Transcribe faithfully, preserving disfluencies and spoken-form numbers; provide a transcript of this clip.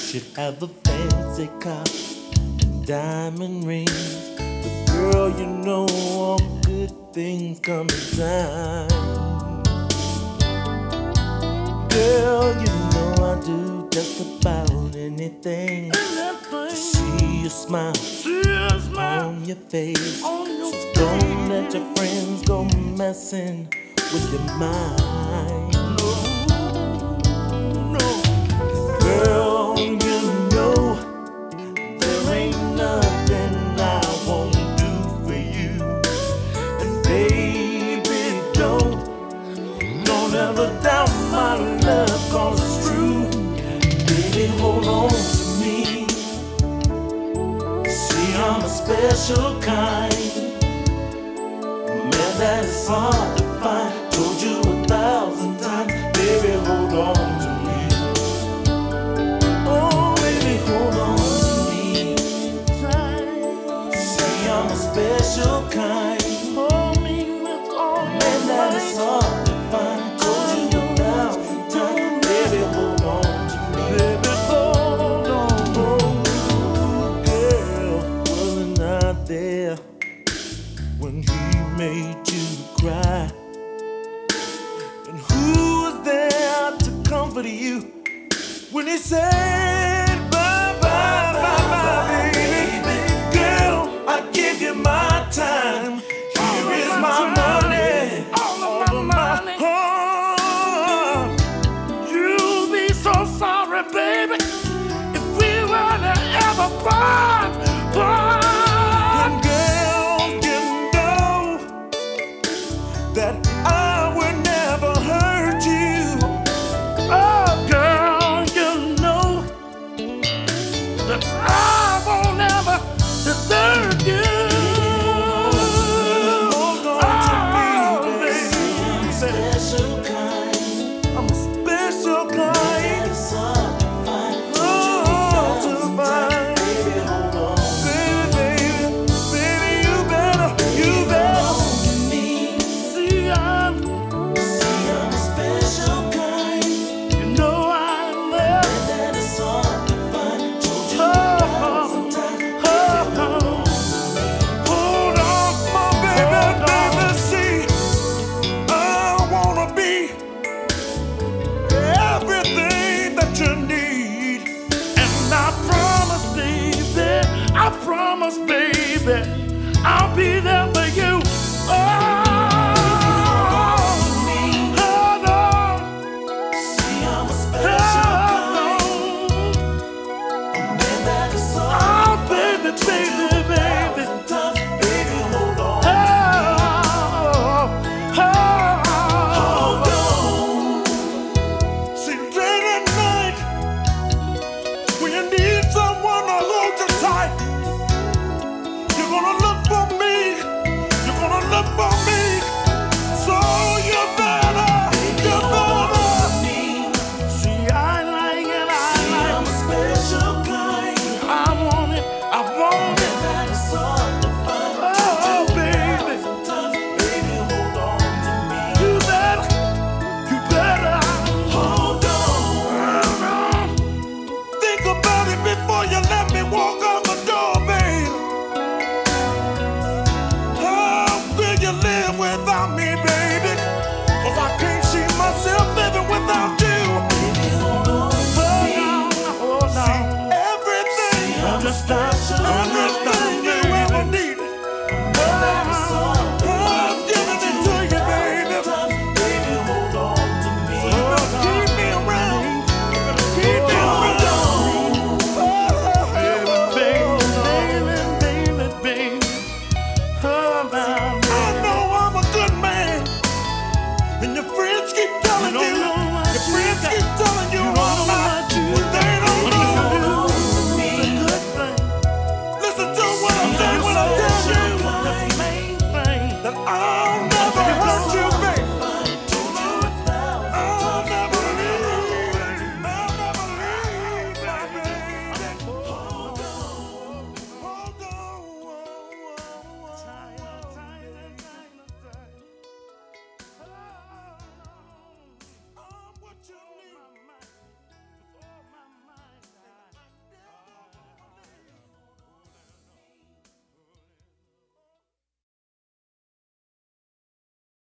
should have a fancy car and diamond rings. But girl, you know all good things come in time. Girl, you know I do just about anything to see you smile, on your face. So don't let your friends go messing with your mind. Girl, you know there ain't nothing I won't do for you. And baby, don't, don't ever doubt my love, 'cause it's true. Baby, hold on to me. See, I'm a special kind, man, that is hard to find. Told you a thousand times, baby, hold on to me. Special kind, man, that is hard to find. Told you a thousand times, baby, hold on to me. Baby, hold on. Oh, girl, wasn't I there when he made you cry? And who was there to comfort you when he said bye, bye, bye, bye, baby? Girl, I give you my time. Here is my money. All of my money. Oh, you'll be so sorry, baby, if we were to ever part, part. And girl, you know that I would never hurt you. Oh, girl, you know that I won't ever desert you. I promise, baby, I'll be there for you. Oh, hold on. See, I'm a special kind. A man that is so oh, baby, baby, baby. Baby, hold on. Oh, oh, hold on. See, late at night, when you need someone to hold you tight, you're gonna look for me. You're gonna look for me. So you better, you better. See, I like it, I See, like I'm a special kind. I want it, I want it. That is hard to find. Oh, baby. Sometimes, baby, hold on to me. You better, you better. Hold on. Hold on. Think about it before you let me walk out the door, baby. Live without me, baby, 'cause I can't see myself living without you. Baby, hold on to me. Hold on. See, everything, See, I'm just special, everything you ever needed. Oh, I'm giving it to you, baby. Baby, hold on to me. So you better keep me around. You better keep me around. Baby, baby, baby, baby. Oh, man. And your friends keep telling you, you your friends keep telling you, you all about you, but they don't know me. Listen to what I say when I tell you the main thing that I